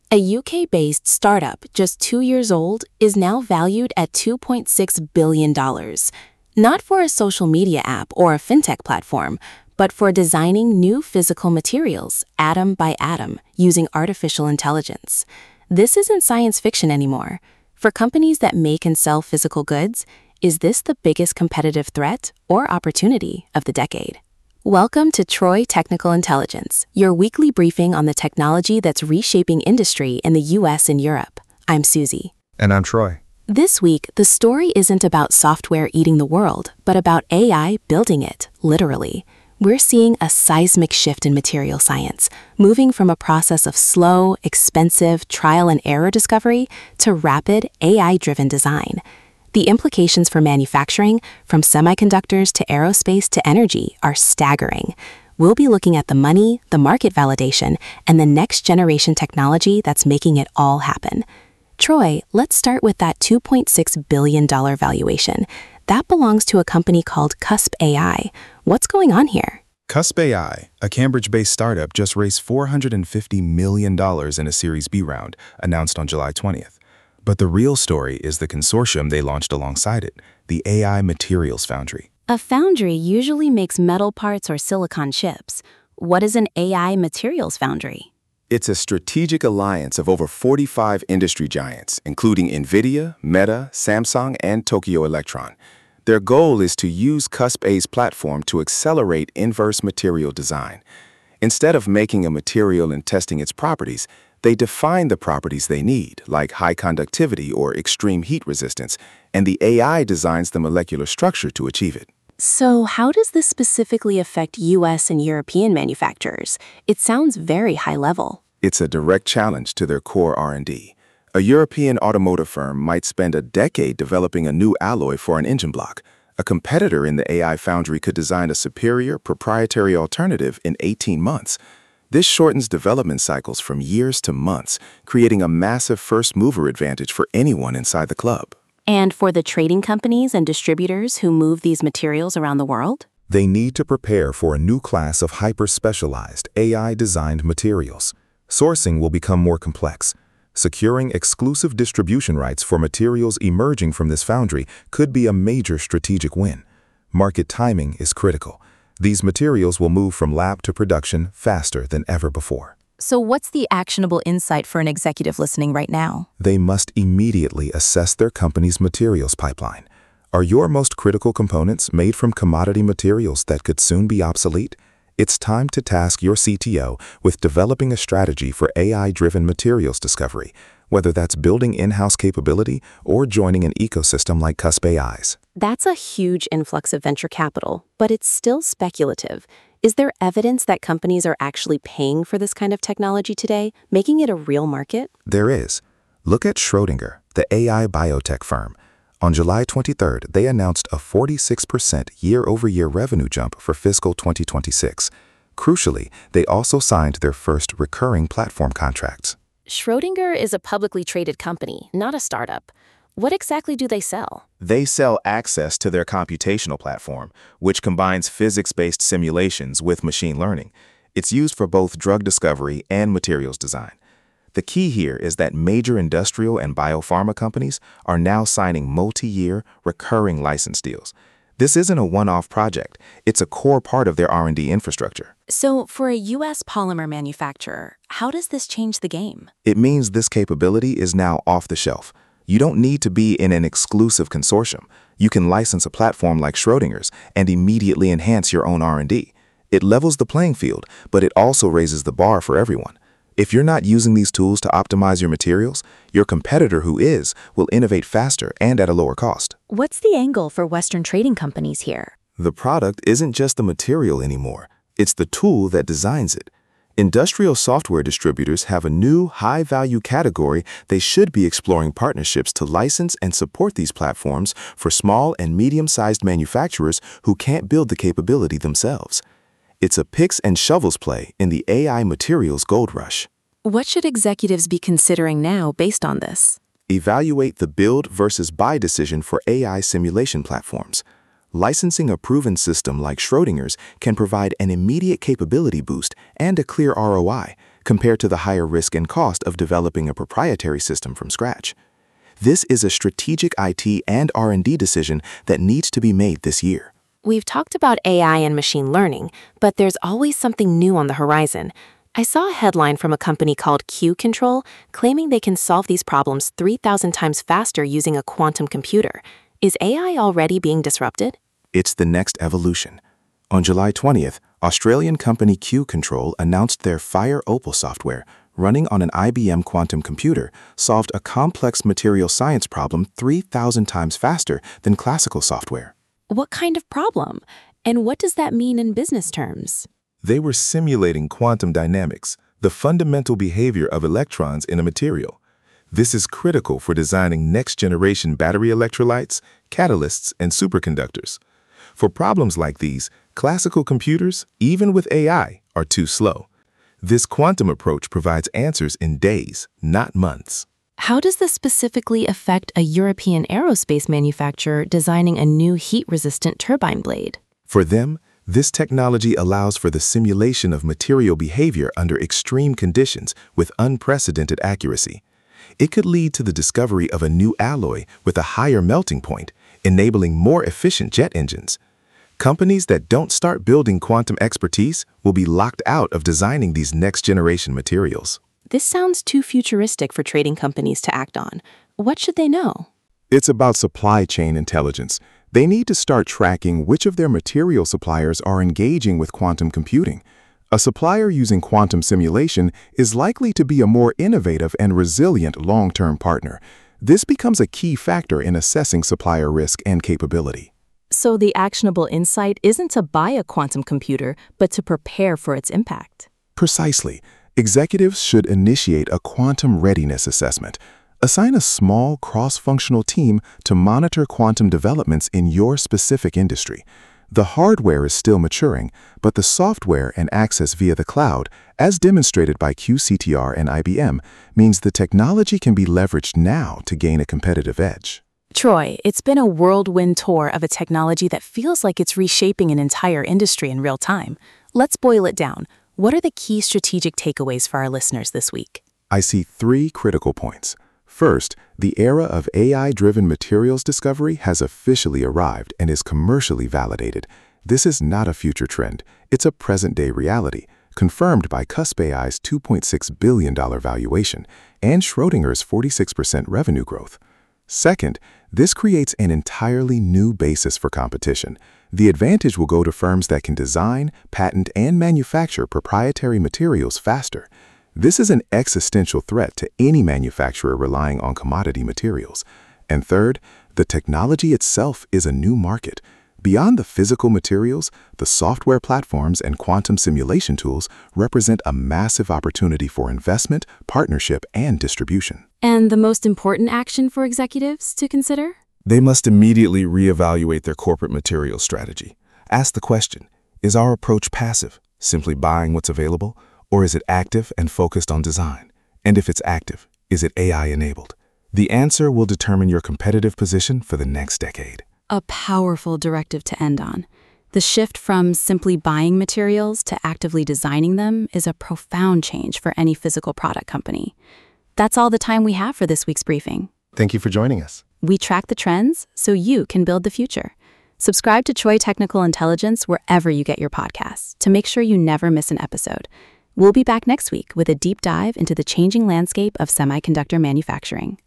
A UK-based startup just 2 years old is now valued at $2.6 billion, not for a social media app or a fintech platform, but for designing new physical materials atom by atom using artificial intelligence. This isn't science fiction anymore. For companies that make and sell physical goods, is this the biggest competitive threat or opportunity of the decade? Welcome to Troy Technical Intelligence, your weekly briefing on the technology that's reshaping industry in the US and Europe. I'm Susie. And I'm Troy. This week, the story isn't about software eating the world, but about AI building it, literally. We're seeing a seismic shift in material science, moving from a process of slow, expensive trial and error discovery to rapid AI-driven design. The implications for manufacturing, from semiconductors to aerospace to energy, are staggering. We'll be looking at the money, the market validation, and the next generation technology that's making it all happen. Troy, let's start with that $2.6 billion valuation. That belongs to a company called Cusp AI. What's going on here? Cusp AI, a Cambridge-based startup, just raised $450 million in a Series B round, announced on July 20th. But the real story is the consortium they launched alongside it, the AI Materials Foundry. A foundry usually makes metal parts or silicon chips. What is an AI Materials Foundry? It's a strategic alliance of over 45 industry giants, including NVIDIA, Meta, Samsung, and Tokyo Electron. Their goal is to use Cusp A's platform to accelerate inverse material design. Instead of making a material and testing its properties, they define the properties they need, like high conductivity or extreme heat resistance, and the AI designs the molecular structure to achieve it. So how does this specifically affect US and European manufacturers? It sounds very high level. It's a direct challenge to their core R&D. A European automotive firm might spend a decade developing a new alloy for an engine block. A competitor in the AI foundry could design a superior, proprietary alternative in 18 months. This shortens development cycles from years to months, creating a massive first-mover advantage for anyone inside the club. And for the trading companies and distributors who move these materials around the world? They need to prepare for a new class of hyper-specialized AI-designed materials. Sourcing will become more complex. Securing exclusive distribution rights for materials emerging from this foundry could be a major strategic win. Market timing is critical. These materials will move from lab to production faster than ever before. So what's the actionable insight for an executive listening right now? They must immediately assess their company's materials pipeline. Are your most critical components made from commodity materials that could soon be obsolete? It's time to task your CTO with developing a strategy for AI-driven materials discovery, whether that's building in-house capability or joining an ecosystem like Cusp AI's. That's a huge influx of venture capital, but it's still speculative. Is there evidence that companies are actually paying for this kind of technology today, making it a real market? There is. Look at Schrödinger, the AI biotech firm. On July 23rd, they announced a 46% year-over-year revenue jump for fiscal 2026. Crucially, they also signed their first recurring platform contracts. Schrödinger is a publicly traded company, not a startup. What exactly do they sell? They sell access to their computational platform, which combines physics-based simulations with machine learning. It's used for both drug discovery and materials design. The key here is that major industrial and biopharma companies are now signing multi-year, recurring license deals. This isn't a one-off project. It's a core part of their R&D infrastructure. So for a US polymer manufacturer, how does this change the game? It means this capability is now off the shelf. You don't need to be in an exclusive consortium. You can license a platform like Schrödinger's and immediately enhance your own R&D. It levels the playing field, but it also raises the bar for everyone. If you're not using these tools to optimize your materials, your competitor who is will innovate faster and at a lower cost. What's the angle for Western trading companies here? The product isn't just the material anymore. It's the tool that designs it. Industrial software distributors have a new, high-value category. They should be exploring partnerships to license and support these platforms for small and medium-sized manufacturers who can't build the capability themselves. It's a picks and shovels play in the AI materials gold rush. What should executives be considering now based on this? Evaluate the build versus buy decision for AI simulation platforms. Licensing a proven system like Schrödinger's can provide an immediate capability boost and a clear ROI, compared to the higher risk and cost of developing a proprietary system from scratch. This is a strategic IT and R&D decision that needs to be made this year. We've talked about AI and machine learning, but there's always something new on the horizon. I saw a headline from a company called Q-Control claiming they can solve these problems 3,000 times faster using a quantum computer. Is AI already being disrupted? It's the next evolution. On July 20th, Australian company Q-Control announced their Fire Opal software, running on an IBM quantum computer, solved a complex material science problem 3,000 times faster than classical software. What kind of problem? And what does that mean in business terms? They were simulating quantum dynamics, the fundamental behavior of electrons in a material. This is critical for designing next-generation battery electrolytes, catalysts, and superconductors. For problems like these, classical computers, even with AI, are too slow. This quantum approach provides answers in days, not months. How does this specifically affect a European aerospace manufacturer designing a new heat-resistant turbine blade? For them, this technology allows for the simulation of material behavior under extreme conditions with unprecedented accuracy. It could lead to the discovery of a new alloy with a higher melting point, enabling more efficient jet engines. Companies that don't start building quantum expertise will be locked out of designing these next-generation materials. This sounds too futuristic for trading companies to act on. What should they know? It's about supply chain intelligence. They need to start tracking which of their material suppliers are engaging with quantum computing. A supplier using quantum simulation is likely to be a more innovative and resilient long-term partner. This becomes a key factor in assessing supplier risk and capability. So the actionable insight isn't to buy a quantum computer, but to prepare for its impact. Precisely. Executives should initiate a quantum readiness assessment. Assign a small, cross-functional team to monitor quantum developments in your specific industry. The hardware is still maturing, but the software and access via the cloud, as demonstrated by QCTR and IBM, means the technology can be leveraged now to gain a competitive edge. Troy, it's been a whirlwind tour of a technology that feels like it's reshaping an entire industry in real time. Let's boil it down. What are the key strategic takeaways for our listeners this week? I see 3 critical points. First, the era of AI-driven materials discovery has officially arrived and is commercially validated. This is not a future trend. It's a present-day reality, confirmed by Cusp AI's $2.6 billion valuation and Schrödinger's 46% revenue growth. Second, this creates an entirely new basis for competition. The advantage will go to firms that can design, patent, and manufacture proprietary materials faster. This is an existential threat to any manufacturer relying on commodity materials. And third, the technology itself is a new market. Beyond the physical materials, the software platforms and quantum simulation tools represent a massive opportunity for investment, partnership, and distribution. And the most important action for executives to consider? They must immediately reevaluate their corporate materials strategy. Ask the question, is our approach passive, simply buying what's available, or is it active and focused on design? And if it's active, is it AI-enabled? The answer will determine your competitive position for the next decade. A powerful directive to end on. The shift from simply buying materials to actively designing them is a profound change for any physical product company. That's all the time we have for this week's briefing. Thank you for joining us. We track the trends so you can build the future. Subscribe to Troy Technical Intelligence wherever you get your podcasts to make sure you never miss an episode. We'll be back next week with a deep dive into the changing landscape of semiconductor manufacturing.